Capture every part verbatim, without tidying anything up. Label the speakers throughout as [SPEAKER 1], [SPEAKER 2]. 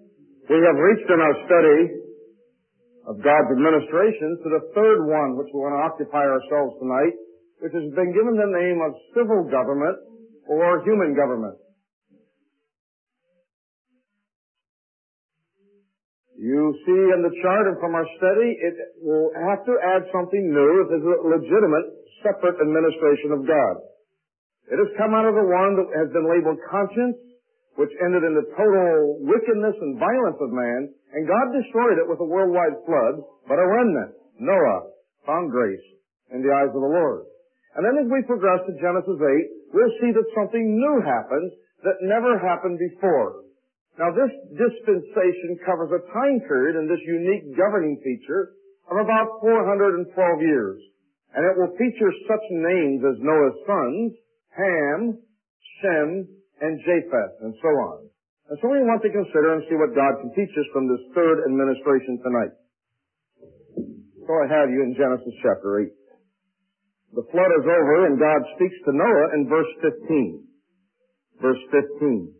[SPEAKER 1] We have reached in our study of God's administration to the third one, which we want to occupy ourselves tonight, which has been given the name of civil government or human government. You see in the chart and from our study, it will have to add something new. It is a legitimate, separate administration of God. It has come out of the one that has been labeled conscience, which ended in the total wickedness and violence of man, and God destroyed it with a worldwide flood, but a remnant, Noah, found grace in the eyes of the Lord. And then as we progress to Genesis eight, we'll see that something new happens that never happened before. Now this dispensation covers a time period in this unique governing feature of about four hundred twelve years. And it will feature such names as Noah's sons, Ham, Shem, and Japheth, and so on. And so we want to consider and see what God can teach us from this third administration tonight. So I have you in Genesis chapter eight. The flood is over, and God speaks to Noah in verse fifteen. Verse fifteen.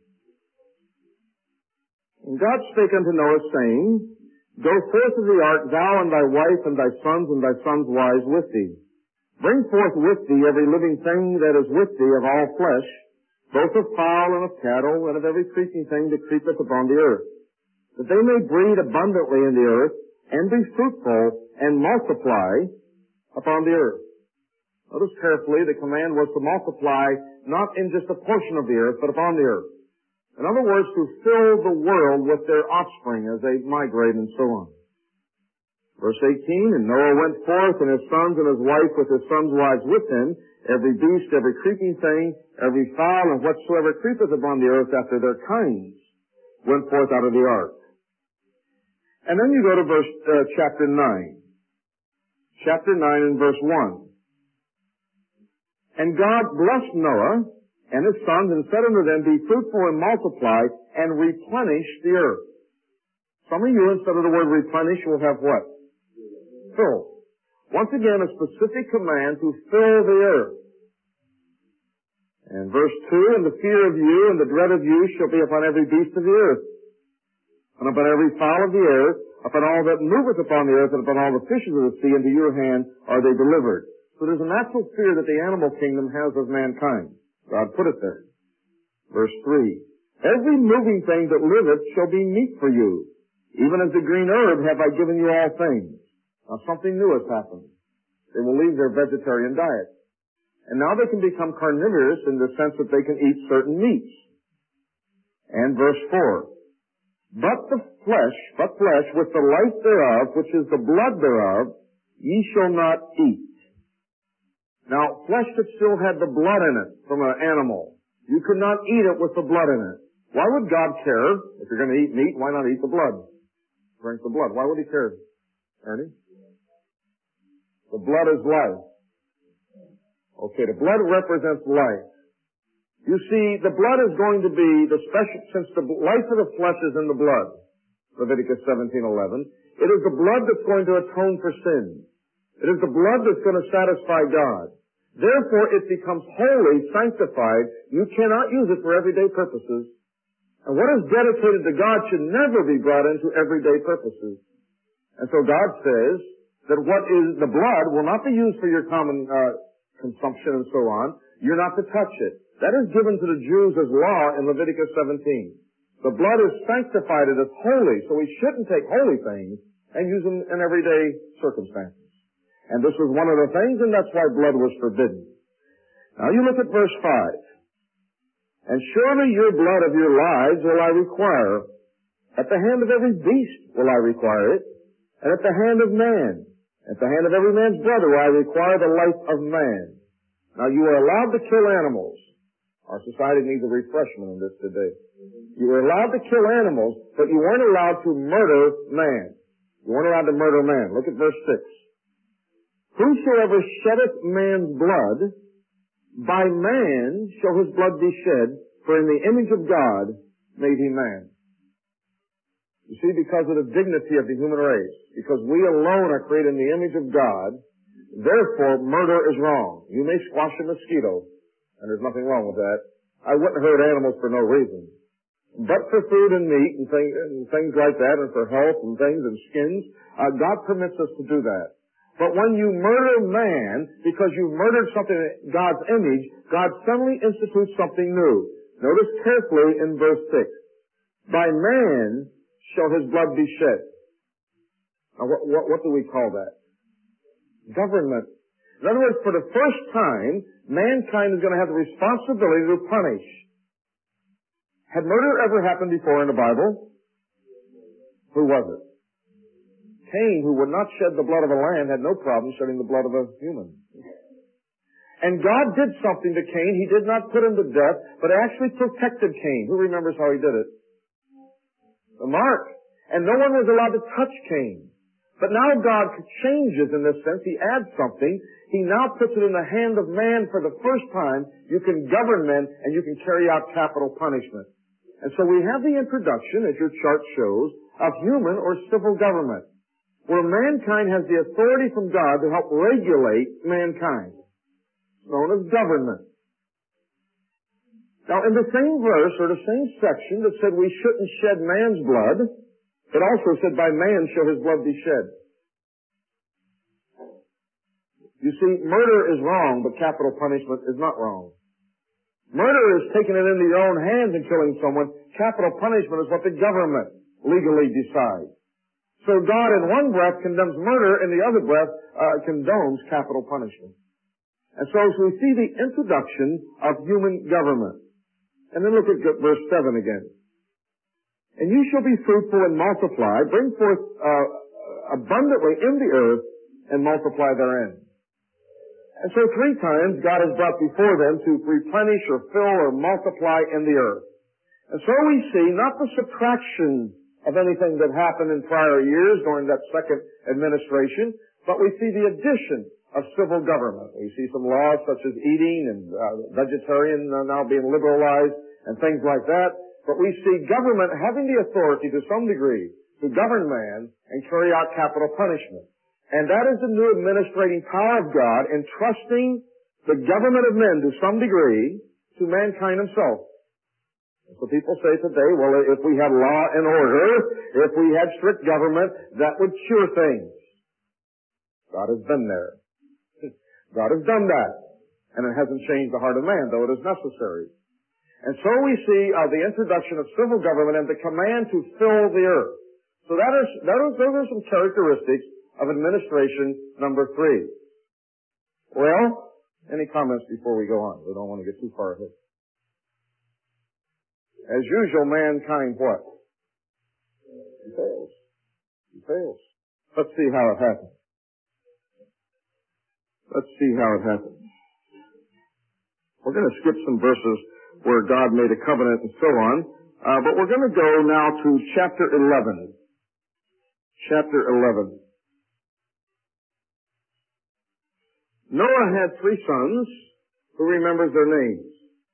[SPEAKER 1] And God spake unto Noah, saying, Go forth of the ark, thou and thy wife and thy sons and thy sons' wives with thee. Bring forth with thee every living thing that is with thee of all flesh, both of fowl and of cattle, and of every creeping thing that creepeth upon the earth, that they may breed abundantly in the earth, and be fruitful, and multiply upon the earth. Notice carefully, the command was to multiply not in just a portion of the earth, but upon the earth. In other words, to fill the world with their offspring as they migrate and so on. Verse eighteen, And Noah went forth, and his sons and his wife with his sons' wives with him, every beast, every creeping thing, every fowl, and whatsoever creepeth upon the earth after their kinds, went forth out of the ark. And then you go to verse, uh, chapter nine. Chapter nine and verse one. And God blessed Noah and his sons, and said unto them, Be fruitful and multiply, and replenish the earth. Some of you, instead of the word replenish, will have what? Fill. Once again, a specific command to fill the earth. And verse two, And the fear of you and the dread of you shall be upon every beast of the earth, and upon every fowl of the earth, upon all that moveth upon the earth, and upon all the fishes of the sea, into your hand are they delivered. So there's a natural fear that the animal kingdom has of mankind. God put it there. Verse three, Every moving thing that liveth shall be meat for you. Even as the green herb have I given you all things. Now something new has happened. They will leave their vegetarian diet. And now they can become carnivorous in the sense that they can eat certain meats. And verse four, But the flesh, but flesh with the life thereof, which is the blood thereof, ye shall not eat. Now, flesh that still had the blood in it from an animal, you could not eat it with the blood in it. Why would God care? If you're going to eat meat, why not eat the blood? Drink the blood. Why would He care, Ernie? The blood is life. Okay, the blood represents life. You see, the blood is going to be the special, since the life of the flesh is in the blood, Leviticus seventeen eleven, it is the blood that's going to atone for sin. It is the blood that's going to satisfy God. Therefore, it becomes holy, sanctified. You cannot use it for everyday purposes. And what is dedicated to God should never be brought into everyday purposes. And so God says that what is the blood will not be used for your common uh, consumption and so on. You're not to touch it. That is given to the Jews as law in Leviticus seventeen. The blood is sanctified, it is holy, so we shouldn't take holy things and use them in everyday circumstances. And this was one of the things, and that's why blood was forbidden. Now you look at verse five. And surely your blood of your lives will I require. At the hand of every beast will I require it. And at the hand of man. At the hand of every man's brother will I require the life of man. Now you are allowed to kill animals. Our society needs a refreshment in this today. You were allowed to kill animals, but you weren't allowed to murder man. You weren't allowed to murder man. Look at verse six. Whosoever sheddeth man's blood, by man shall his blood be shed, for in the image of God made he man. You see, because of the dignity of the human race, because we alone are created in the image of God, therefore murder is wrong. You may squash a mosquito, and there's nothing wrong with that. I wouldn't hurt animals for no reason. but for food and meat and, thing, and things like that, and for health and things and skins. Uh, God permits us to do that. But when you murder man because you murdered something in God's image, God suddenly institutes something new. Notice carefully in verse six. By man shall his blood be shed. Now, what, what, what do we call that? Government. In other words, for the first time, mankind is going to have the responsibility to punish. Had murder ever happened before in the Bible? Who was it? Cain, who would not shed the blood of a lamb, had no problem shedding the blood of a human. And God did something to Cain. He did not put him to death, but actually protected Cain. Who remembers how he did it? The mark. And no one was allowed to touch Cain. But now God changes in this sense. He adds something. He now puts it in the hand of man for the first time. You can govern men and you can carry out capital punishment. And so we have the introduction, as your chart shows, of human or civil government, where mankind has the authority from God to help regulate mankind. It's known as government. Now, in the same verse, or the same section that said we shouldn't shed man's blood, it also said, by man shall his blood be shed. You see, murder is wrong, but capital punishment is not wrong. Murder is taking it into your own hands and killing someone. Capital punishment is what the government legally decides. So God in one breath condemns murder, and the other breath uh, condones capital punishment. And so as we see the introduction of human government. And then look at verse seven again. And you shall be fruitful and multiply, bring forth uh, abundantly in the earth, and multiply therein. And so three times God has brought before them to replenish or fill or multiply in the earth. And so we see not the subtraction of anything that happened in prior years during that second administration, but we see the addition of civil government. We see some laws such as eating and uh, vegetarian uh, now being liberalized and things like that. But we see government having the authority to some degree to govern man and carry out capital punishment. And that is the new administrating power of God, entrusting the government of men to some degree to mankind himself. So people say today, well, if we had law and order, if we had strict government, that would cure things. God has been there. God has done that. And it hasn't changed the heart of man, though it is necessary. And so we see uh, the introduction of civil government and the command to fill the earth. So that is, that is, those are some characteristics of administration number three. Well, any comments before we go on? We don't want to get too far ahead. As usual, mankind what? He fails. He fails. Let's see how it happens. Let's see how it happens. We're going to skip some verses where God made a covenant and so on, uh, but we're going to go now to chapter eleven. Chapter eleven. Noah had three sons. Who remembers their names?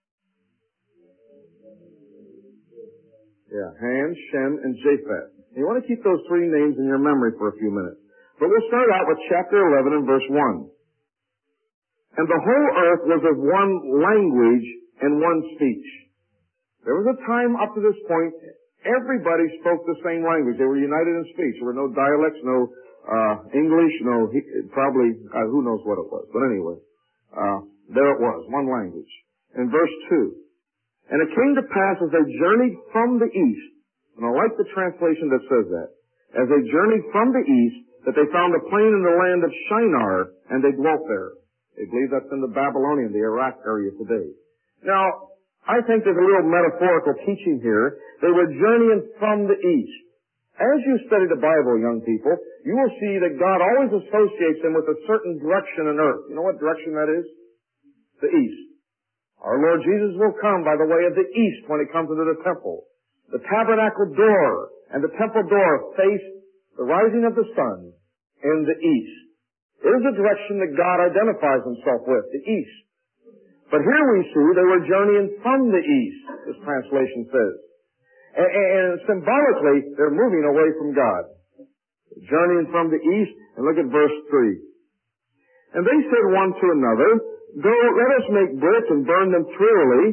[SPEAKER 1] Yeah, Ham, Shem, and Japheth. You want to keep those three names in your memory for a few minutes. But we'll start out with chapter eleven and verse one. And the whole earth was of one language and one speech. There was a time up to this point, everybody spoke the same language. They were united in speech. There were no dialects, no uh English, no, probably, uh, who knows what it was. But anyway, uh there it was, one language. In verse two, and it came to pass as they journeyed from the east, and I like the translation that says that, as they journeyed from the east, that they found a plain in the land of Shinar, and they dwelt there. They believe that's in the Babylonian, the Iraq area today. Now, I think there's a little metaphorical teaching here. They were journeying from the east. As you study the Bible, young people, you will see that God always associates them with a certain direction on earth. You know what direction that is? The east. Our Lord Jesus will come by the way of the east when he comes into the temple. The tabernacle door and the temple door face the rising of the sun in the east. It is a direction that God identifies himself with, the east. But here we see they were journeying from the east, this translation says. And, and symbolically, they're moving away from God. Journeying from the east, and look at verse three. And they said one to another, Go, let us make bricks and burn them thoroughly.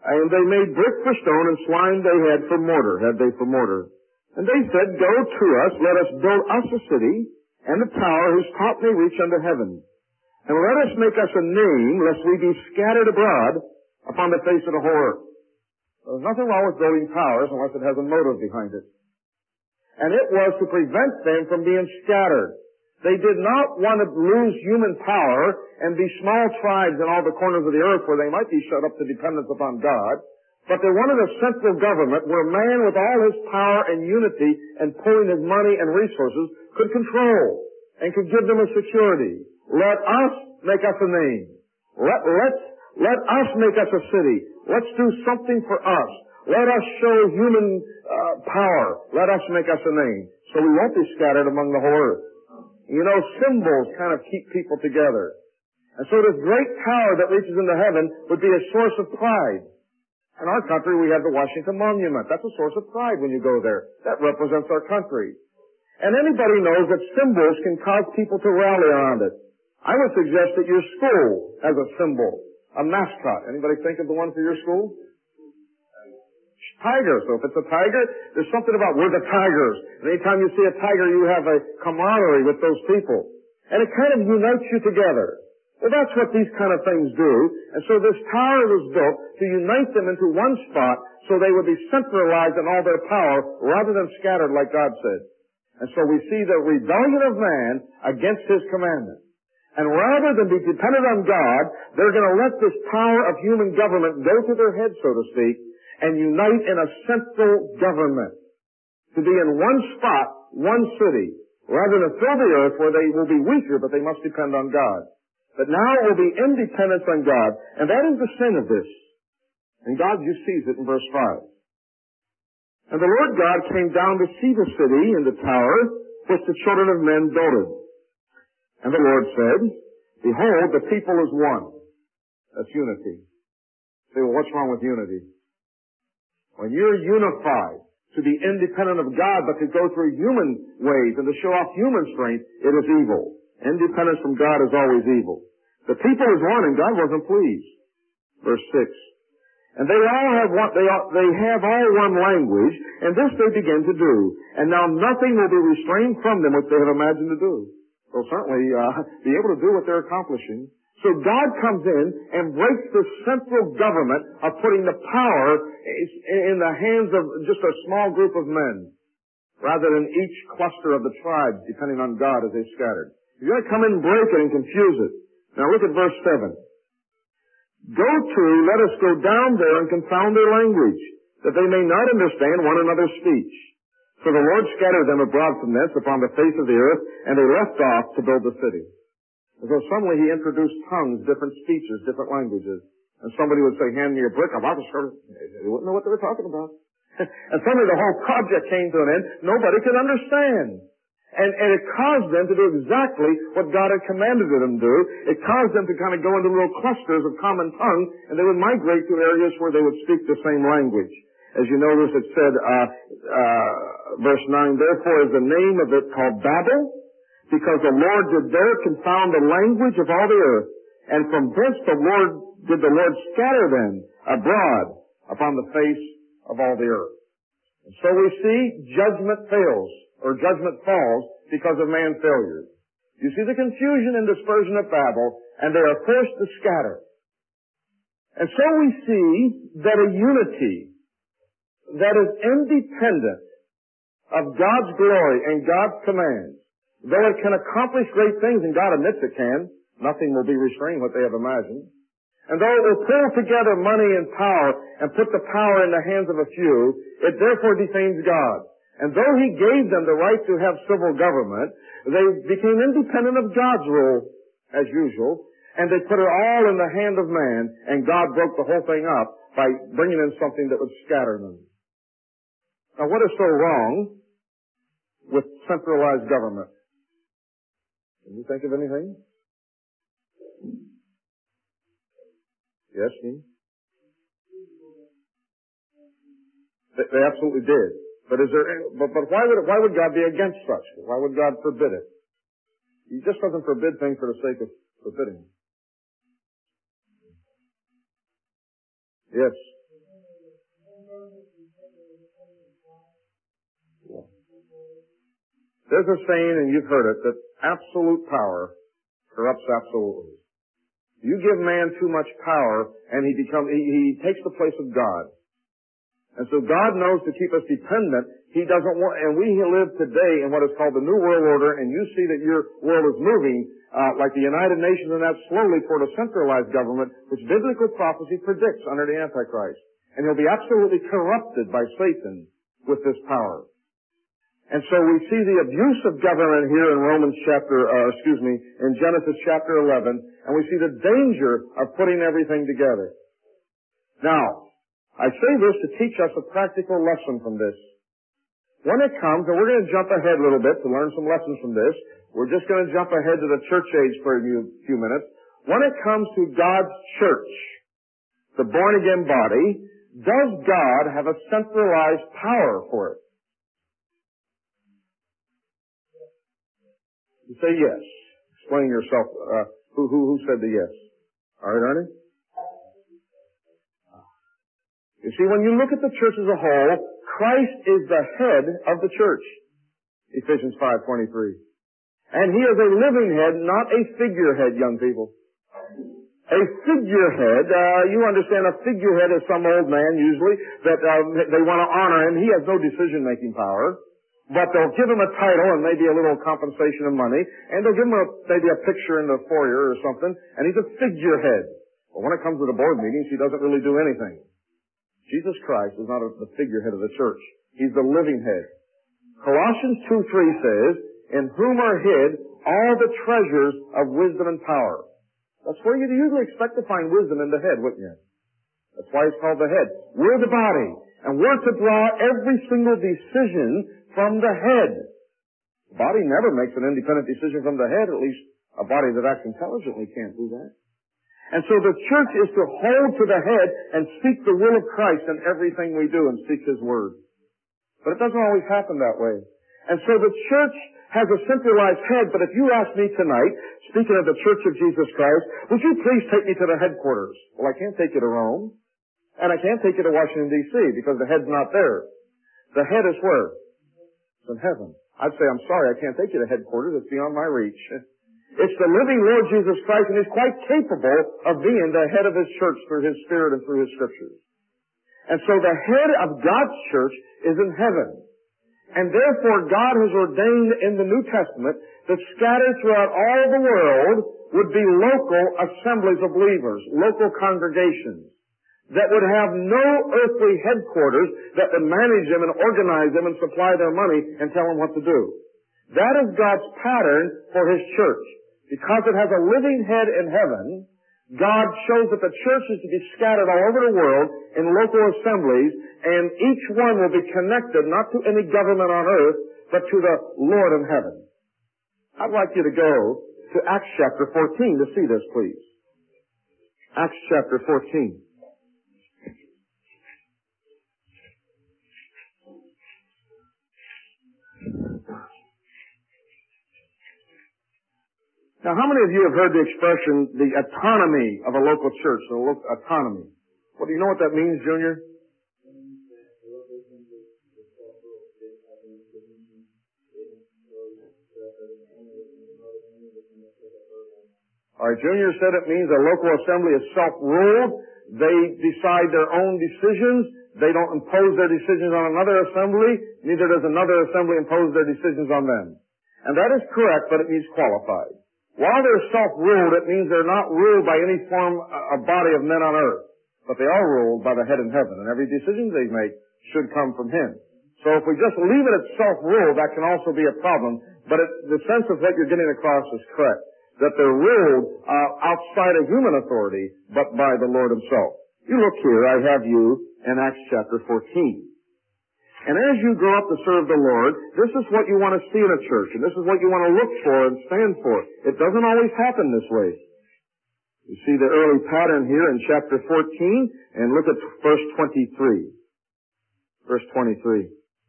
[SPEAKER 1] And they made brick for stone, and slime they had for mortar, had they for mortar. And they said, Go to us, let us build us a city, and a tower whose top may reach unto heaven. And let us make us a name, lest we be scattered abroad upon the face of the whole earth. There's nothing wrong with building towers unless it has a motive behind it. And it was to prevent them from being scattered. They did not want to lose human power and be small tribes in all the corners of the earth where they might be shut up to dependence upon God. But they wanted a central government where man with all his power and unity and pulling his money and resources could control and could give them a security. Let us make us a name. Let, let's, let us make us a city. Let's do something for us. Let us show human uh, power. Let us make us a name. So we won't be scattered among the whole earth. You know, symbols kind of keep people together. And so this great tower that reaches into heaven would be a source of pride. In our country, we have the Washington Monument. That's a source of pride when you go there. That represents our country. And anybody knows that symbols can cause people to rally around it. I would suggest that your school has a symbol, a mascot. Anybody think of the one for your school? Tiger. So if it's a tiger, there's something about we're the Tigers. And anytime you see a tiger, you have a camaraderie with those people. And it kind of unites you together. Well, that's what these kind of things do. And so this tower was built to unite them into one spot so they would be centralized in all their power rather than scattered like God said. And so we see the rebellion of man against His commandment. And rather than be dependent on God, they're going to let this power of human government go to their head, so to speak, and unite in a central government. To be in one spot, one city, rather than fill the earth where they will be weaker, but they must depend on God. But now it will be independence on God. And that is the sin of this. And God just sees it in verse five. And the Lord God came down to see the city and the tower which the children of men builded. And the Lord said, Behold, the people is one. That's unity. Say, well, what's wrong with unity? When you're unified to be independent of God, but to go through human ways and to show off human strength, it is evil. Independence from God is always evil. The people is one, and God wasn't pleased. Verse six. And they all have one, they, all, they have all one language, and this they begin to do. And now nothing will be restrained from them which they have imagined to do. They'll certainly uh, be able to do what they're accomplishing. So God comes in and breaks the central government of putting the power in the hands of just a small group of men, rather than each cluster of the tribes depending on God as they scattered. You're going to come in and break it and confuse it. Now look at verse seven. Go to, let us go down there and confound their language, that they may not understand one another's speech. So the Lord scattered them abroad from thence upon the face of the earth, and they left off to build the city. And so suddenly He introduced tongues, different speeches, different languages. And somebody would say, hand me a brick. I'm about to start. They wouldn't know what they were talking about. And suddenly the whole project came to an end. Nobody could understand. And, and it caused them to do exactly what God had commanded them to do. It caused them to kind of go into little clusters of common tongue, and they would migrate to areas where they would speak the same language. As you notice, it said, uh, uh, verse nine, Therefore is the name of it called Babel, because the Lord did there confound the language of all the earth, and from thence the Lord did the Lord scatter them abroad upon the face of all the earth. And so we see judgment fails, or judgment falls, because of man's failures. You see the confusion and dispersion of Babel, and they are forced to scatter. And so we see that a unity that is independent of God's glory and God's commands, though it can accomplish great things, and God admits it can, nothing will be restrained what they have imagined. And though it will pull together money and power and put the power in the hands of a few, it therefore defames God. And though He gave them the right to have civil government, they became independent of God's rule, as usual, and they put it all in the hand of man, and God broke the whole thing up by bringing in something that would scatter them. Now, what is so wrong with centralized government? Can you think of anything? Yes, Dean? They, they absolutely did. But is there? But, but why would why would God be against such? Why would God forbid it? He just doesn't forbid things for the sake of forbidding. Yes. There's a saying, and you've heard it, that absolute power corrupts absolutely. You give man too much power, and he becomes, he, he takes the place of God. And so God knows to keep us dependent. He doesn't want, and we live today in what is called the New World Order, and you see that your world is moving, uh, like the United Nations and that, slowly toward a centralized government, which biblical prophecy predicts under the Antichrist. And he'll be absolutely corrupted by Satan with this power. And so we see the abuse of government here in Romans chapter, uh, excuse me, in Genesis chapter eleven, and we see the danger of putting everything together. Now, I say this to teach us a practical lesson from this. When it comes, and we're going to jump ahead a little bit to learn some lessons from this. We're just going to jump ahead to the church age for a few, few minutes. When it comes to God's church, the born-again body, does God have a centralized power for it? You say yes. Explain yourself. Uh, who, who, who said the yes? All right, Ernie? You see, when you look at the church as a whole, Christ is the head of the church. Ephesians five twenty-three. And he is a living head, not a figurehead, young people. A figurehead, uh, you understand a figurehead is some old man usually that uh, they want to honor him. He has no decision-making power. But they'll give him a title and maybe a little compensation of money, and they'll give him a, maybe a picture in the foyer or something, and he's a figurehead. But when it comes to the board meetings, he doesn't really do anything. Jesus Christ is not a, the figurehead of the church. He's the living head. Colossians two three says, in whom are hid all the treasures of wisdom and power. That's where you'd usually expect to find wisdom in the head, wouldn't you? That's why it's called the head. We're the body, and we're to draw every single decision from the head. The body never makes an independent decision from the head, at least a body that acts intelligently can't do that. And so the church is to hold to the head and seek the will of Christ in everything we do and seek His Word. But it doesn't always happen that way. And so the church has a centralized head, but if you ask me tonight, speaking of the Church of Jesus Christ, would you please take me to the headquarters? Well, I can't take you to Rome, and I can't take you to Washington, D C, because the head's not there. The head is where? It's in heaven. I'd say, I'm sorry, I can't take you to headquarters. It's beyond my reach. It's the living Lord Jesus Christ, and He's quite capable of being the head of His church through His Spirit and through His Scriptures. And so the head of God's church is in heaven. And therefore God has ordained in the New Testament that scattered throughout all the world would be local assemblies of believers, local congregations, that would have no earthly headquarters that would manage them and organize them and supply their money and tell them what to do. That is God's pattern for His church. Because it has a living head in heaven, God shows that the church is to be scattered all over the world in local assemblies, and each one will be connected not to any government on earth, but to the Lord in heaven. I'd like you to go to Acts chapter fourteen to see this, please. Acts chapter fourteen. Now, how many of you have heard the expression, the autonomy of a local church, the local autonomy? Well, do you know what that means, Junior? All right, Junior said it means a local assembly is self-ruled. They decide their own decisions. They don't impose their decisions on another assembly. Neither does another assembly impose their decisions on them. And that is correct, but it means qualified. While they're self-ruled, it means they're not ruled by any form, a body of men on earth. But they are ruled by the head in heaven, and every decision they make should come from Him. So if we just leave it at self-rule, that can also be a problem. But it, the sense of what you're getting across is correct. That they're ruled uh, outside of human authority, but by the Lord Himself. You look here, I have you in Acts chapter fourteen. And as you grow up to serve the Lord, this is what you want to see in a church, and this is what you want to look for and stand for. It doesn't always happen this way. You see the early pattern here in chapter fourteen, and look at verse twenty-three. Verse twenty-three.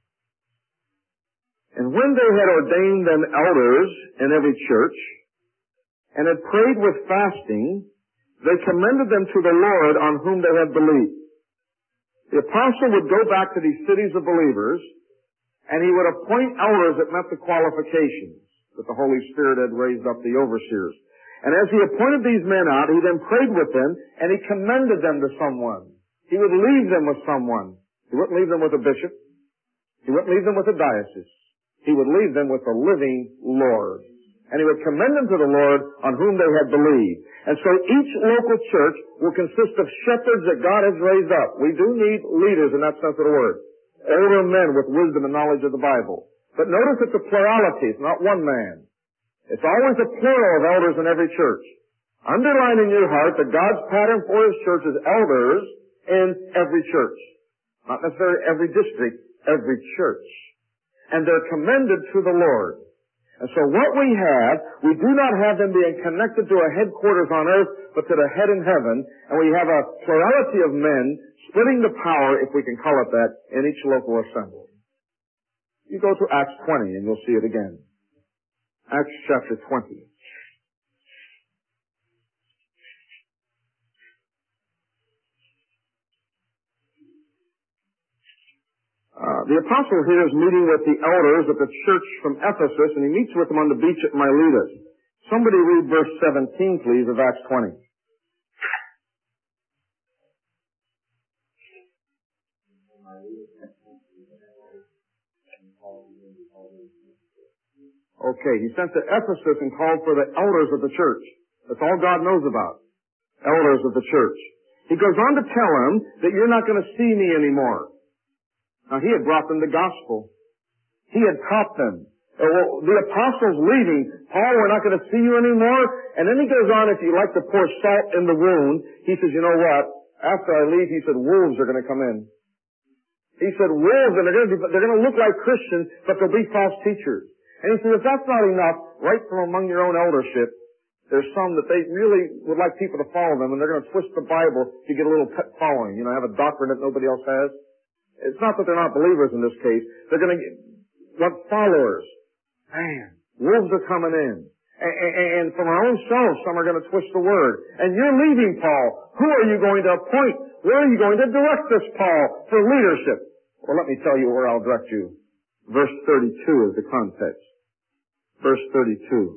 [SPEAKER 1] And when they had ordained them elders in every church, and had prayed with fasting, they commended them to the Lord on whom they had believed. The apostle would go back to these cities of believers And he would appoint elders that met the qualifications that the Holy Spirit had raised up the overseers. And as he appointed these men out, he then prayed with them, and he commended them to someone. He would leave them with someone. He wouldn't leave them with a bishop. He wouldn't leave them with a diocese. He would leave them with the living Lord. And he would commend them to the Lord on whom they had believed. And so each local church will consist of shepherds that God has raised up. We do need leaders in that sense of the word. Older men with wisdom and knowledge of the Bible. But notice it's a plurality. It's not one man. It's always a plural of elders in every church. Underline in your heart that God's pattern for His church is elders in every church. Not necessarily every district, every church. And they're commended to the Lord. And so what we have, we do not have them being connected to a headquarters on earth, but to the head in heaven. And we have a plurality of men splitting the power, if we can call it that, in each local assembly. You go to Acts twenty and you'll see it again. Acts chapter twenty. Uh, the apostle here is meeting with the elders of the church from Ephesus, and he meets with them on the beach at Miletus. Somebody read verse seventeen, please, of Acts twenty. Okay, he sent to Ephesus and called for the elders of the church. That's all God knows about. Elders of the church. He goes on to tell them that you're not going to see me anymore. Now, he had brought them the gospel. He had taught them. Uh, well, the apostles leaving, Paul, we're not going to see you anymore. And then he goes on, if you like to pour salt in the wound, he says, you know what? After I leave, he said, wolves are going to come in. He said, wolves, and they're going to be, they're going to look like Christians, but they'll be false teachers. And he said, if that's not enough, right from among your own eldership, there's some that they really would like people to follow them, and they're going to twist the Bible to get a little pet following, you know, have a doctrine that nobody else has. It's not that they're not believers in this case. They're going to want followers. Man, wolves are coming in. And, and, and from our own selves, some are going to twist the word. And you're leaving, Paul. Who are you going to appoint? Where are you going to direct this, Paul, for leadership? Well, let me tell you where I'll direct you. Verse thirty-two is the context. Verse thirty-two.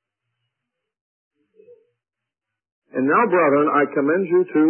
[SPEAKER 1] And now, brethren, I commend you to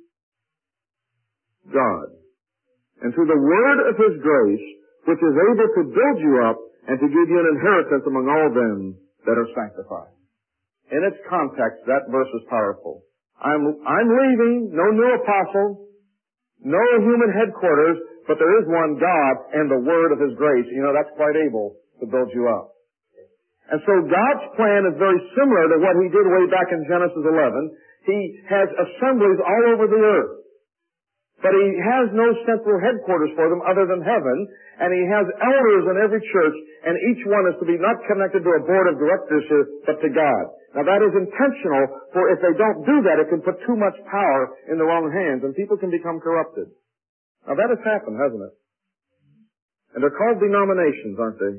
[SPEAKER 1] God and to the word of His grace, which is able to build you up and to give you an inheritance among all them that are sanctified. In its context, that verse is powerful. I'm, I'm leaving, no new apostle, no human headquarters, but there is one God and the word of His grace. You know, that's quite able to build you up. And so God's plan is very similar to what He did way back in Genesis eleven. He has assemblies all over the earth. But He has no central headquarters for them other than heaven. And He has elders in every church, and each one is to be not connected to a board of directors here, but to God. Now that is intentional, for if they don't do that, it can put too much power in the wrong hands, and people can become corrupted. Now that has happened, hasn't it? And they're called denominations, aren't they?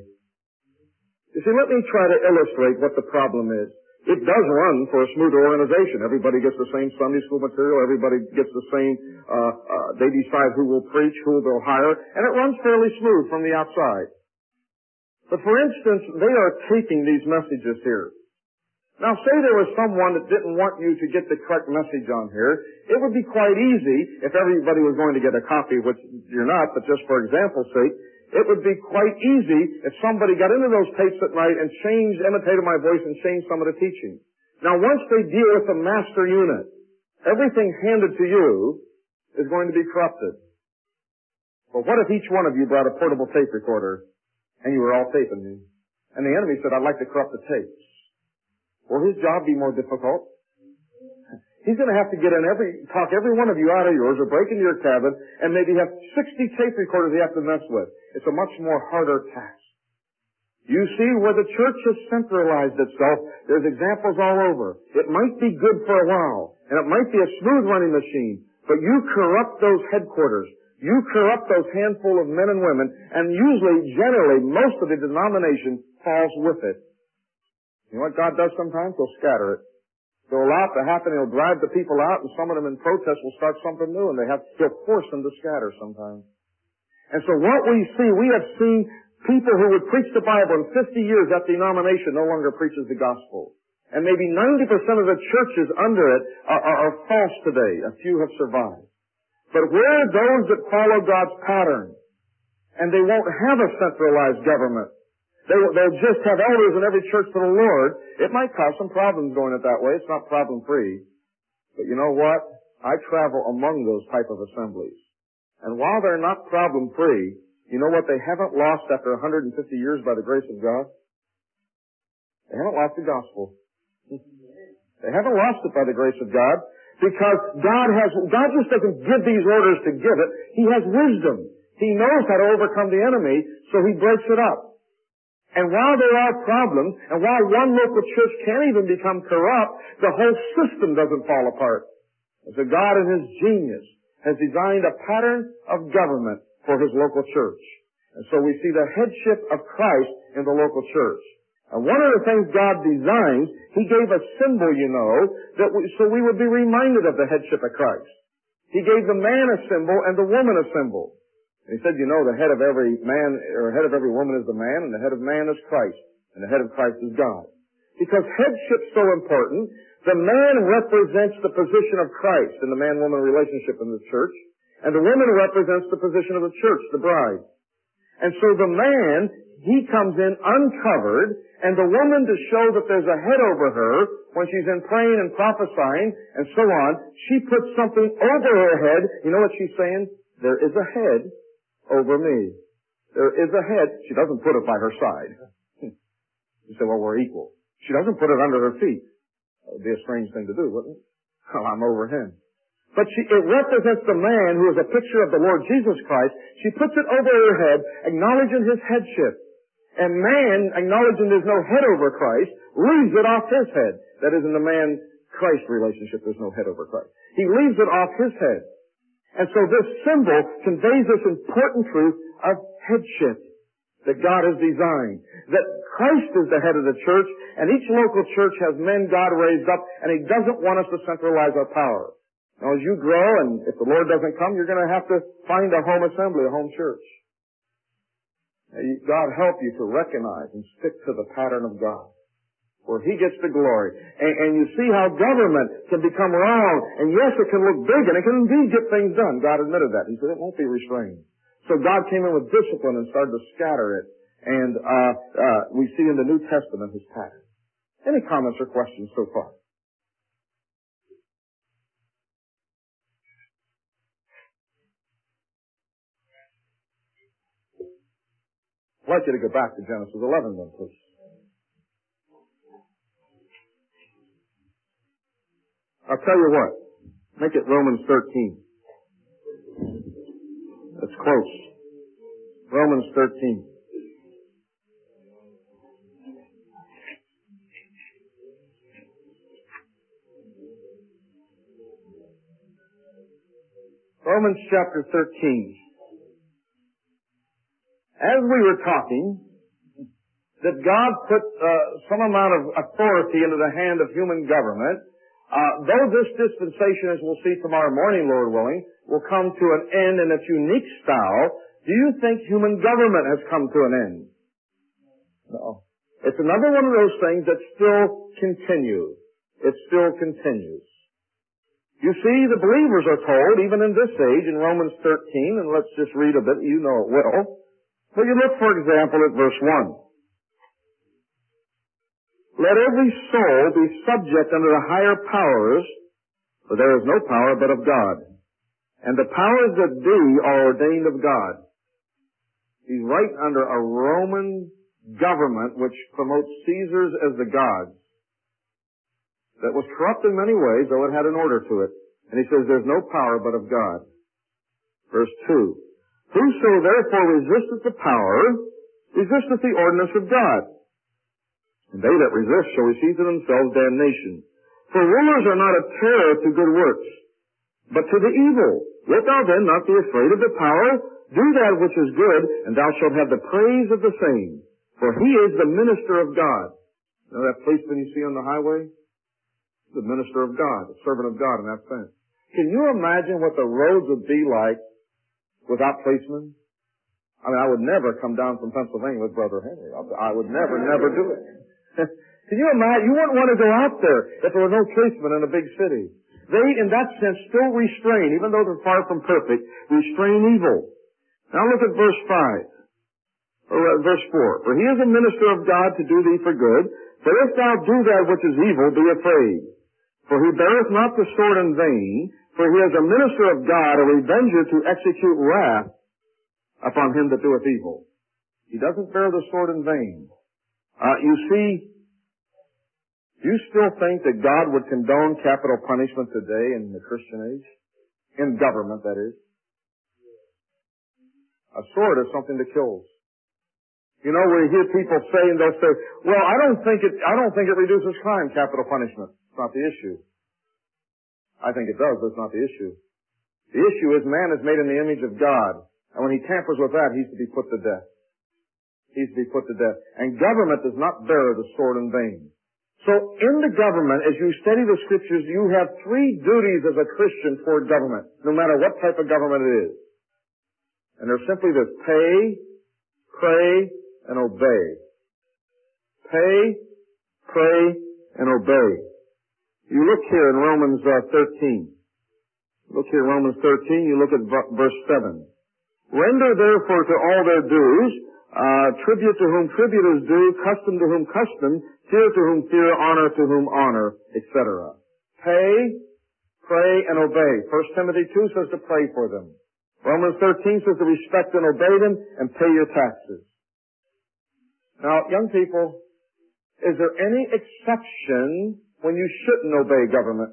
[SPEAKER 1] You see, let me try to illustrate what the problem is. It does run for a smoother organization. Everybody gets the same Sunday school material. Everybody gets the same, uh, uh, they decide who will preach, who they'll hire, and it runs fairly smooth from the outside. But for instance, they are taping these messages here. Now, say there was someone that didn't want you to get the correct message on here. It would be quite easy if everybody was going to get a copy, which you're not, but just for example's sake, it would be quite easy if somebody got into those tapes at night and changed, imitated my voice and changed some of the teaching. Now, once they deal with the master unit, everything handed to you is going to be corrupted. Well, what if each one of you brought a portable tape recorder and you were all taping me? And the enemy said, I'd like to corrupt the tapes. Will his job be more difficult? He's going to have to get in every, talk every one of you out of yours or break into your cabin and maybe have sixty tape recorders he has to mess with. It's a much more harder task. You see, where the church has centralized itself, there's examples all over. It might be good for a while, and it might be a smooth running machine, but you corrupt those headquarters. You corrupt those handful of men and women, and usually, generally, most of the denomination falls with it. You know what God does sometimes? He'll scatter it. He'll allow it to happen. He'll drive the people out, and some of them in protest will start something new, and they have, he'll force them to scatter sometimes. And so what we see, we have seen People who would preach the Bible in fifty years, that denomination no longer preaches the gospel. And maybe ninety percent of the churches under it are, are, are false today. A few have survived. But where are those that follow God's pattern? And they won't have a centralized government. They will, they'll just have elders in every church for the Lord. It might cause some problems going it that way. It's not problem-free. But you know what? I travel among those type of assemblies. And while they're not problem-free, you know what they haven't lost after one hundred fifty years by the grace of God? They haven't lost the gospel. They haven't lost it by the grace of God because God has, God just doesn't give these orders to give it. He has wisdom. He knows how to overcome the enemy, so He breaks it up. And while there are problems, and while one local church can't even become corrupt, the whole system doesn't fall apart. So God in His genius has designed a pattern of government for His local church. And so we see the headship of Christ in the local church. And one of the things God designed, He gave a symbol, you know, that we, so we would be reminded of the headship of Christ. He gave the man a symbol and the woman a symbol. And He said, you know, the head of every man, or head of every woman is the man, and the head of man is Christ, and the head of Christ is God. Because headship's so important, the man represents the position of Christ in the man-woman relationship in the church, and the woman represents the position of the church, the bride. And so the man, he comes in uncovered, and the woman, to show that there's a head over her, when she's in praying and prophesying, and so on, she puts something over her head. You know what she's saying? There is a head over me. There is a head. She doesn't put it by her side. You say, well, we're equal. She doesn't put it under her feet. That would be a strange thing to do, wouldn't it? Well, I'm over him. But she, it represents the man who is a picture of the Lord Jesus Christ. She puts it over her head, acknowledging His headship. And man, acknowledging there's no head over Christ, leaves it off his head. That is, in the man-Christ relationship, there's no head over Christ. He leaves it off his head. And so this symbol conveys this important truth of headship that God has designed. That Christ is the head of the church, and each local church has men God raised up, and He doesn't want us to centralize our power. Now, as you grow, and if the Lord doesn't come, you're going to have to find a home assembly, a home church. God help you to recognize and stick to the pattern of God, where He gets the glory. And, and you see how government can become wrong, and yes, it can look big, and it can indeed get things done. God admitted that. He said it won't be restrained. So God came in with discipline and started to scatter it. And uh, uh, we see in the New Testament His pattern. Any comments or questions so far? I'd like you to go back to Genesis eleven then, please. I'll tell you what. Make it Romans thirteen. That's close. Romans thirteen. Romans chapter thirteen. As we were talking, that God put uh, some amount of authority into the hand of human government, uh, though this dispensation, as we'll see tomorrow morning, Lord willing, will come to an end in its unique style, do you think human government has come to an end? No. It's another one of those things that still continues. It still continues. You see, the believers are told, even in this age, in Romans thirteen, and let's just read a bit, you know it well. But you look, for example, at verse one. Let every soul be subject unto the higher powers, for there is no power but of God. And the powers that be are ordained of God. He's right under a Roman government which promotes Caesars as the gods. That was corrupt in many ways, though it had an order to it. And he says there's no power but of God. Verse two. Whoso therefore resisteth the power, resisteth the ordinance of God. And they that resist shall receive to themselves damnation. For rulers are not a terror to good works, but to the evil. Wilt thou then not be afraid of the power? Do that which is good, and thou shalt have the praise of the same. For he is the minister of God. You know that policeman you see on the highway? The minister of God, the servant of God in that sense. Can you imagine what the roads would be like without policemen? I mean, I would never come down from Pennsylvania with Brother Henry. I would never, never do it. Can you imagine? You wouldn't want to go out there if there were no policemen in a big city. They, in that sense, still restrain, even though they're far from perfect, restrain evil. Now look at verse five. Or uh, verse four. For he is a minister of God to do thee for good. But if thou do that which is evil, be afraid. For he beareth not the sword in vain. For he is a minister of God, a revenger to execute wrath upon him that doeth evil. He doesn't bear the sword in vain. Uh, you see, do you still think that God would condone capital punishment today in the Christian age? In government, that is. A sword is something that kills. You know, we hear people say, and they'll say, well, I don't think it, I don't think it reduces crime, capital punishment. It's not the issue. I think it does, but it's not the issue. The issue is man is made in the image of God. And when he tampers with that, he's to be put to death. He's to be put to death. And government does not bear the sword in vain. So in the government, as you study the scriptures, you have three duties as a Christian toward government, no matter what type of government it is. And they're simply this: pay, pray, and obey. Pay, pray, and obey. You look here in Romans uh, thirteen. Look here in Romans thirteen, you look at verse seven. Render therefore to all their dues, uh, tribute to whom tribute is due, custom to whom custom, fear to whom fear, honor to whom honor, et cetera. Pay, pray, and obey. First Timothy two says to pray for them. Romans thirteen says to respect and obey them and pay your taxes. Now, young people, is there any exception when you shouldn't obey government?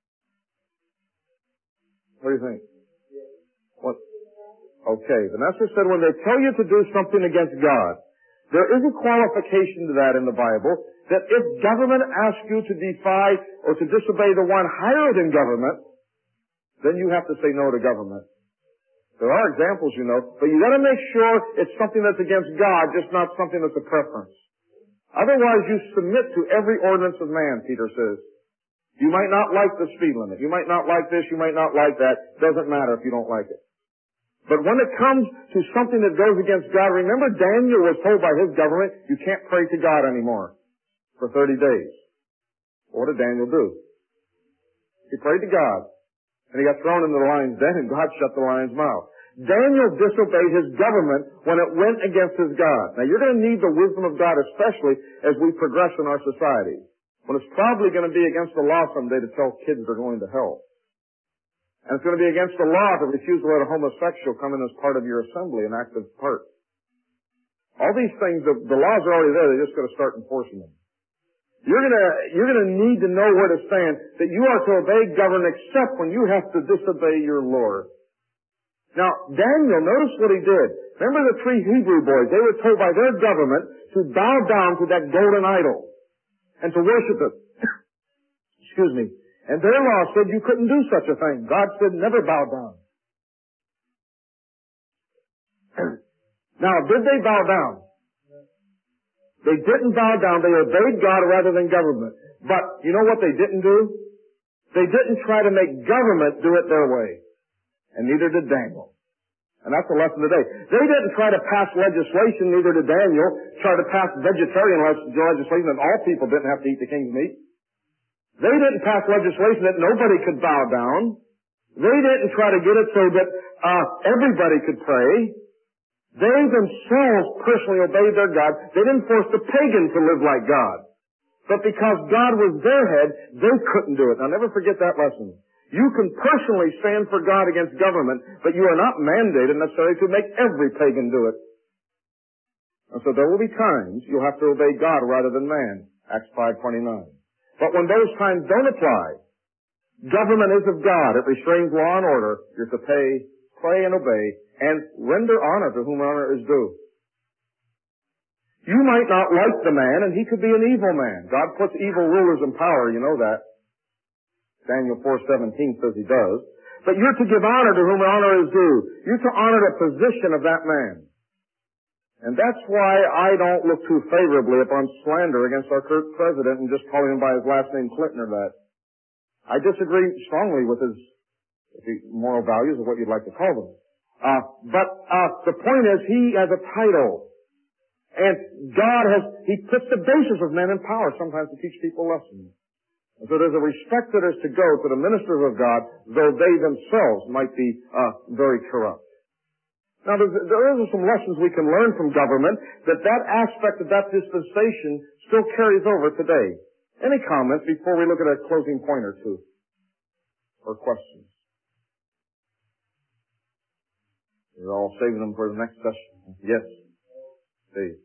[SPEAKER 1] What do you think? What? Okay, Vanessa said when they tell you to do something against God, there is a qualification to that in the Bible, that if government asks you to defy or to disobey the one higher than government, then you have to say no to government. There are examples, you know, but you gotta make sure it's something that's against God, just not something that's a preference. Otherwise you submit to every ordinance of man, Peter says. You might not like the speed limit. You might not like this. You might not like that. Doesn't matter if you don't like it. But when it comes to something that goes against God, remember Daniel was told by his government, you can't pray to God anymore for thirty days. What did Daniel do? He prayed to God. And he got thrown into the lion's den, and God shut the lion's mouth. Daniel disobeyed his government when it went against his God. Now you're going to need the wisdom of God, especially as we progress in our society. When it's probably going to be against the law someday to tell kids they're going to hell. And it's going to be against the law to refuse to let a homosexual come in as part of your assembly, an active part. All these things, the, the laws are already there. They're just going to start enforcing them. You're going to, you're going to need to know where to stand, that you are to obey government except when you have to disobey your Lord. Now, Daniel, notice what he did. Remember the three Hebrew boys? They were told by their government to bow down to that golden idol and to worship it. Excuse me. And their law said you couldn't do such a thing. God said never bow down. Now, did they bow down? They didn't bow down. They obeyed God rather than government. But you know what they didn't do? They didn't try to make government do it their way. And neither did Daniel. And that's the lesson today. They didn't try to pass legislation, neither did Daniel, try to pass vegetarian legislation that all people didn't have to eat the king's meat. They didn't pass legislation that nobody could bow down. They didn't try to get it so that uh, everybody could pray. They themselves personally obeyed their God. They didn't force the pagan to live like God. But because God was their head, they couldn't do it. Now never forget that lesson. You can personally stand for God against government, but you are not mandated necessarily to make every pagan do it. And so there will be times you'll have to obey God rather than man. Acts five twenty-nine. But when those times don't apply, government is of God. It restrains law and order. You're to pay, pray, and obey, and render honor to whom honor is due. You might not like the man, and he could be an evil man. God puts evil rulers in power, you know that. Daniel four seventeen says he does. But you're to give honor to whom honor is due. You're to honor the position of that man. And that's why I don't look too favorably upon slander against our current president and just calling him by his last name Clinton or that. I disagree strongly with his moral values, or what you'd like to call them. Uh, but uh, the point is, he has a title. And God has, he puts the basis of men in power sometimes to teach people lessons. And so there's a respect that is to go to the ministers of God, though they themselves might be uh, very corrupt. Now, there are some lessons we can learn from government, that that aspect of that dispensation still carries over today. Any comments before we look at a closing point or two? Or questions? You're all saving them for the next session. Yes. Steve.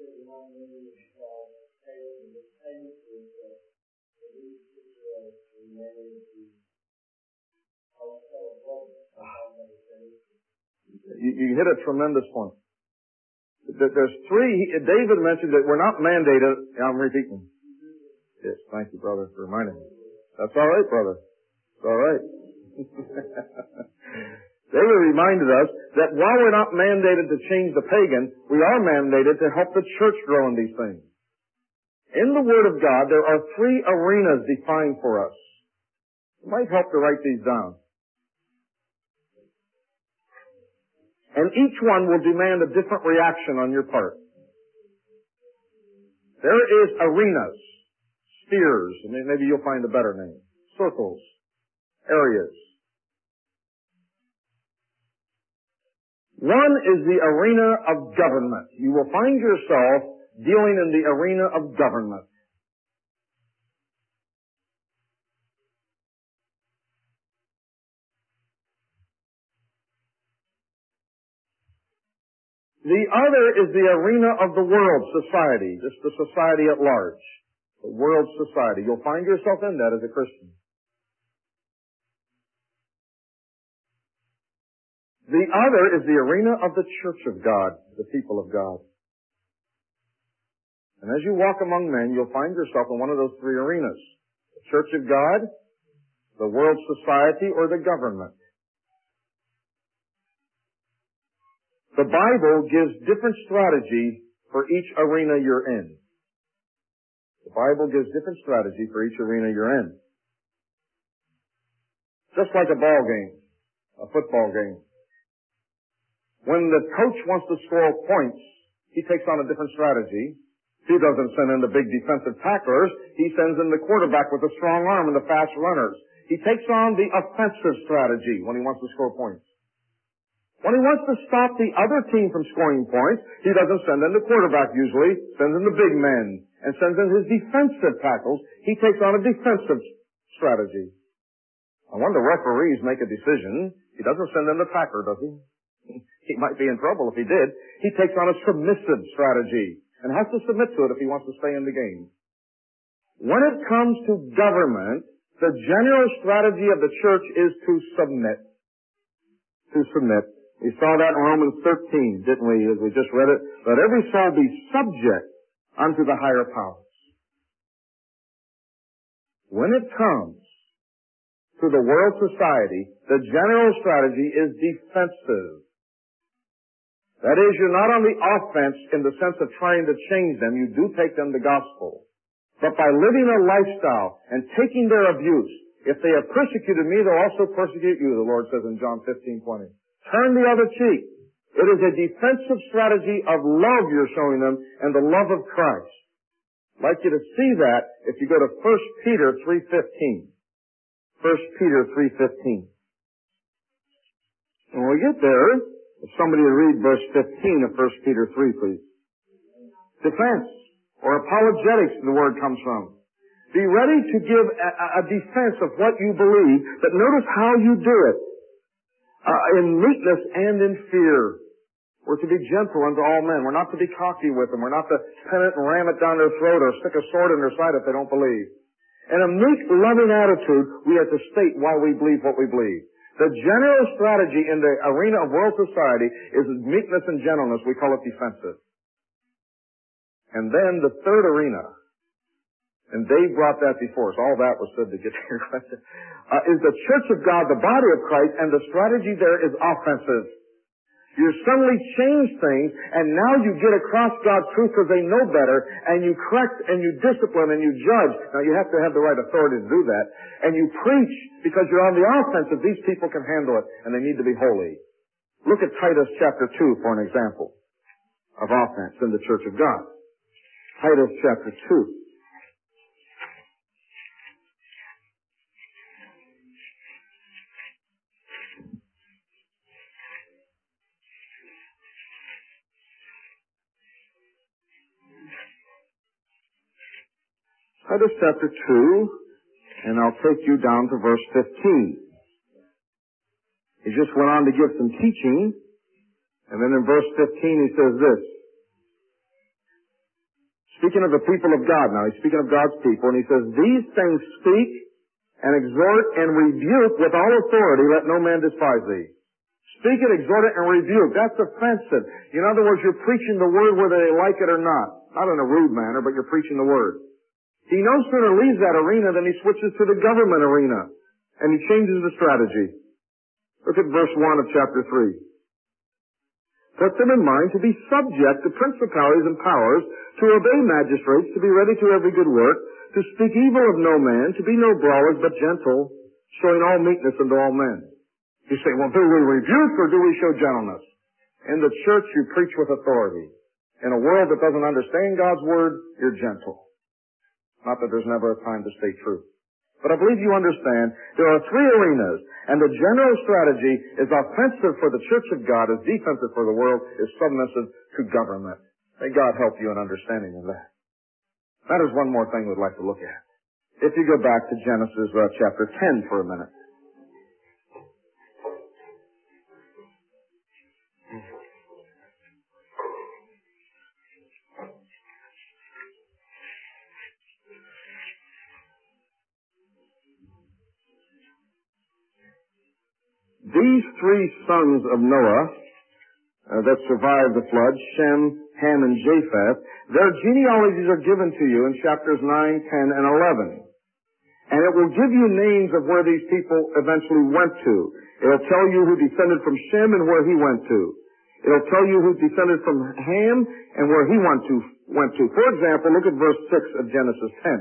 [SPEAKER 1] You, you hit a tremendous point. There's three, David mentioned that we're not mandated. I'm repeating. Yes, thank you, brother, for reminding me. That's all right, brother. It's all right. David reminded us that while we're not mandated to change the pagan, we are mandated to help the church grow in these things. In the Word of God, there are three arenas defined for us. It might help to write these down. And each one will demand a different reaction on your part. There is arenas, spheres, maybe you'll find a better name, circles, areas. One is the arena of government. You will find yourself dealing in the arena of government. The other is the arena of the world society, just the society at large. The world society. You'll find yourself in that as a Christian. The other is the arena of the church of God, the people of God. And as you walk among men, you'll find yourself in one of those three arenas. The church of God, the world society, or the government. The Bible gives different strategy for each arena you're in. The Bible gives different strategy for each arena you're in. Just like a ball game, a football game. When the coach wants to score points, he takes on a different strategy. He doesn't send in the big defensive tacklers. He sends in the quarterback with the strong arm and the fast runners. He takes on the offensive strategy when he wants to score points. When he wants to stop the other team from scoring points, he doesn't send in the quarterback usually, sends in the big men, and sends in his defensive tackles. He takes on a defensive strategy. And when the referees make a decision, he doesn't send in the tackler, does he? He might be in trouble if he did. He takes on a submissive strategy and has to submit to it if he wants to stay in the game. When it comes to government, the general strategy of the church is to submit. To submit. We saw that in Romans thirteen, didn't we, as we just read it? Let every soul be subject unto the higher powers. When it comes to the world society, the general strategy is defensive. That is, you're not on the offense in the sense of trying to change them. You do take them the gospel. But by living a lifestyle and taking their abuse, if they have persecuted me, they'll also persecute you, the Lord says in John fifteen twenty. Turn the other cheek. It is a defensive strategy of love you're showing them and the love of Christ. I'd like you to see that if you go to First Peter three fifteen. First Peter three fifteen. And when we get there, if somebody would read verse fifteen of First Peter three, please. Defense, or apologetics, the word comes from. Be ready to give a, a defense of what you believe, but notice how you do it. Uh, in meekness and in fear. We're to be gentle unto all men. We're not to be cocky with them. We're not to pen it and ram it down their throat or stick a sword in their side if they don't believe. In a meek, loving attitude, we have to state why we believe what we believe. The general strategy in the arena of world society is meekness and gentleness. We call it defensive. And then the third arena, and Dave brought that before us, all that was said to get to your question, uh, is the church of God, the body of Christ, and the strategy there is offensive. You suddenly change things, and now you get across God's truth because they know better, and you correct, and you discipline, and you judge. Now, you have to have the right authority to do that. And you preach because you're on the offensive. These people can handle it, and they need to be holy. Look at Titus chapter two for an example of offense in the church of God. Titus chapter two. Titus chapter two, and I'll take you down to verse fifteen. He just went on to give some teaching, and then in verse fifteen he says this. Speaking of the people of God now, he's speaking of God's people, and he says, "These things speak and exhort and rebuke with all authority, let no man despise thee." Speak it, exhort it, and rebuke. That's offensive. In other words, you're preaching the word whether they like it or not. Not in a rude manner, but you're preaching the word. He no sooner leaves that arena than he switches to the government arena, and he changes the strategy. Look at verse one of chapter three. "Put them in mind to be subject to principalities and powers, to obey magistrates, to be ready to every good work, to speak evil of no man, to be no brawlers, but gentle, showing all meekness unto all men." You say, well, do we rebuke or do we show gentleness? In the church, you preach with authority. In a world that doesn't understand God's word, you're gentle. Not that there's never a time to stay true. But I believe you understand there are three arenas, and the general strategy is offensive for the church of God, is defensive for the world, is submissive to government. May God help you in understanding of that. That is one more thing we'd like to look at. If you go back to Genesis uh, chapter ten for a minute. These three sons of Noah uh, that survived the flood, Shem, Ham, and Japheth, their genealogies are given to you in chapters nine, ten, and eleven. And it will give you names of where these people eventually went to. It'll tell you who descended from Shem and where he went to. It'll tell you who descended from Ham and where he went to. Went to. For example, look at verse six of Genesis ten.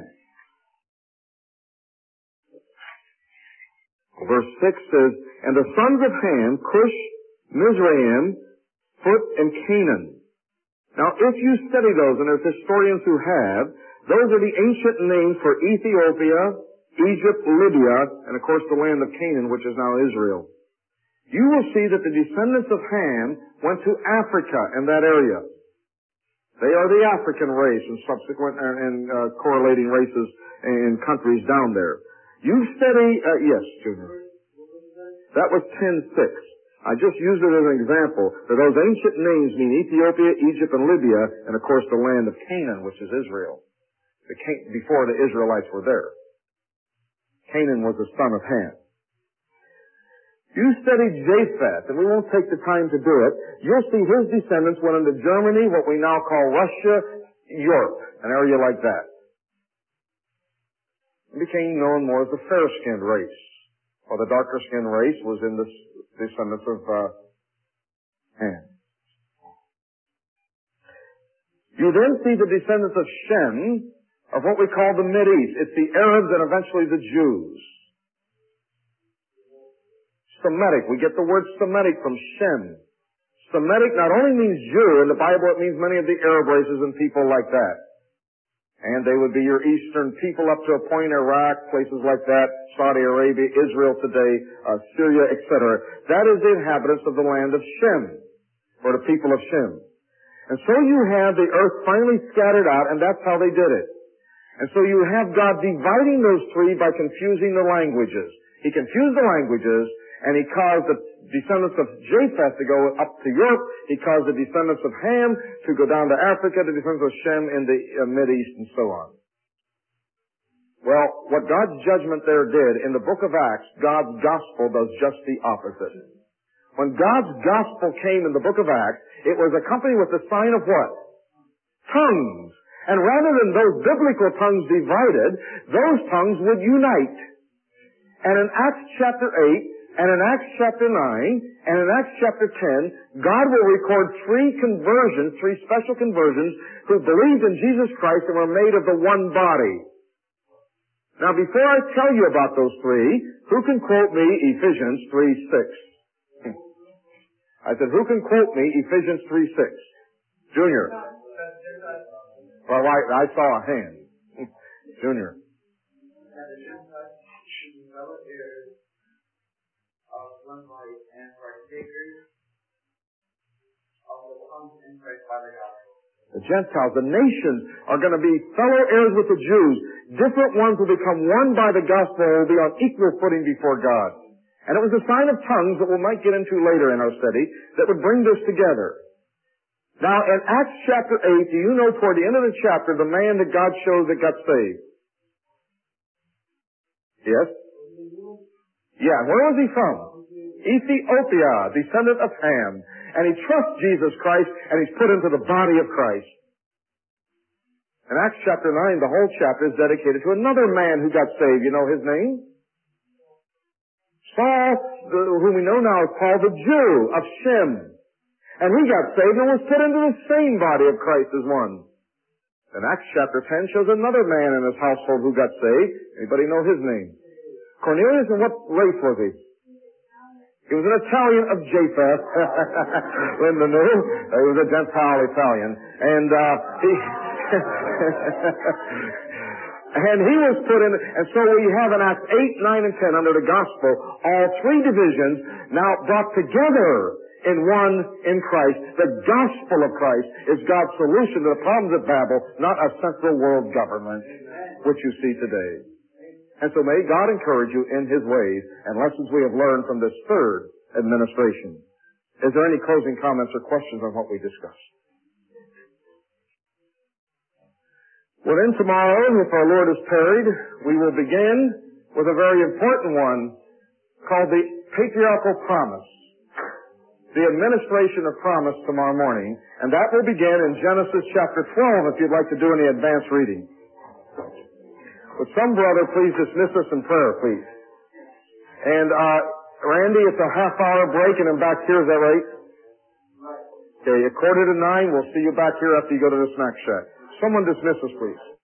[SPEAKER 1] Verse six says, "And the sons of Ham, Cush, Mizraim, Phut, and Canaan." Now, if you study those, and there's historians who have, those are the ancient names for Ethiopia, Egypt, Libya, and of course the land of Canaan, which is now Israel. You will see that the descendants of Ham went to Africa and that area. They are the African race and subsequent and, and uh, correlating races and countries down there. You study, uh, yes, Junior. That was ten six. I just used it as an example that those ancient names mean Ethiopia, Egypt, and Libya, and of course the land of Canaan, which is Israel. The Can- before the Israelites were there. Canaan was the son of Ham. You study Japheth, and we won't take the time to do it. You'll see his descendants went into Germany, what we now call Russia, Europe, an area like that. It became known more as the fair-skinned race, while the darker-skinned race was in the descendants of uh, Ham. You then see the descendants of Shem, of what we call the Mideast. It's the Arabs and eventually the Jews. Semitic. We get the word Semitic from Shem. Semitic not only means Jew, in the Bible it means many of the Arab races and people like that. And they would be your eastern people up to a point, Iraq, places like that, Saudi Arabia, Israel today, uh, Syria, et cetera. That is the inhabitants of the land of Shem, or the people of Shem. And so you have the earth finally scattered out, and that's how they did it. And so you have God dividing those three by confusing the languages. He confused the languages, and he caused the descendants of Japheth to go up to Europe. He caused the descendants of Ham to go down to Africa, the descendants of Shem in the uh, Mideast, and so on. Well, what God's judgment there did, in the book of Acts, God's gospel does just the opposite. When God's gospel came in the book of Acts, it was accompanied with the sign of what? Tongues. And rather than those biblical tongues divided, those tongues would unite. And in Acts chapter eight, and in Acts chapter nine, and in Acts chapter ten, God will record three conversions, three special conversions, who believed in Jesus Christ and were made of the one body. Now, before I tell you about those three, who can quote me Ephesians three six? I said, who can quote me Ephesians three six? Junior. Well, I, I saw a hand. Junior. The Gentiles, the nations, are going to be fellow heirs with the Jews. Different ones will become one by the gospel and will be on equal footing before God. And it was a sign of tongues that we might get into later in our study that would bring this together. Now, in Acts chapter eight, do you know toward the end of the chapter, the man that God showed that got saved? Yes? Yeah, where was he from? Ethiopia, descendant of Ham. And he trusts Jesus Christ, and he's put into the body of Christ. In Acts chapter nine, the whole chapter is dedicated to another man who got saved. You know his name? Saul, whom we know now is called the Jew of Shem. And he got saved and was put into the same body of Christ as one. And Acts chapter ten shows another man in his household who got saved. Anybody know his name? Cornelius, and what race was he? He was an Italian of Japheth. Linda knew. He was a Gentile Italian. And, uh, he... And he was put in, and so we have in Acts eight, nine, and ten under the gospel, all three divisions now brought together in one in Christ. The gospel of Christ is God's solution to the problems of Babel, not a central world government, which you see today. And so may God encourage you in His ways and lessons we have learned from this third administration. Is there any closing comments or questions on what we discussed? Well, then tomorrow, if our Lord is tarried, we will begin with a very important one called the patriarchal promise. The administration of promise tomorrow morning, and that will begin in Genesis chapter twelve if you'd like to do any advanced reading. Would some brother please dismiss us in prayer, please? And, uh, Randy, it's a half hour break and I'm back here, is that right? Okay, a quarter to nine, we'll see you back here after you go to the snack shack. Someone dismiss us, please.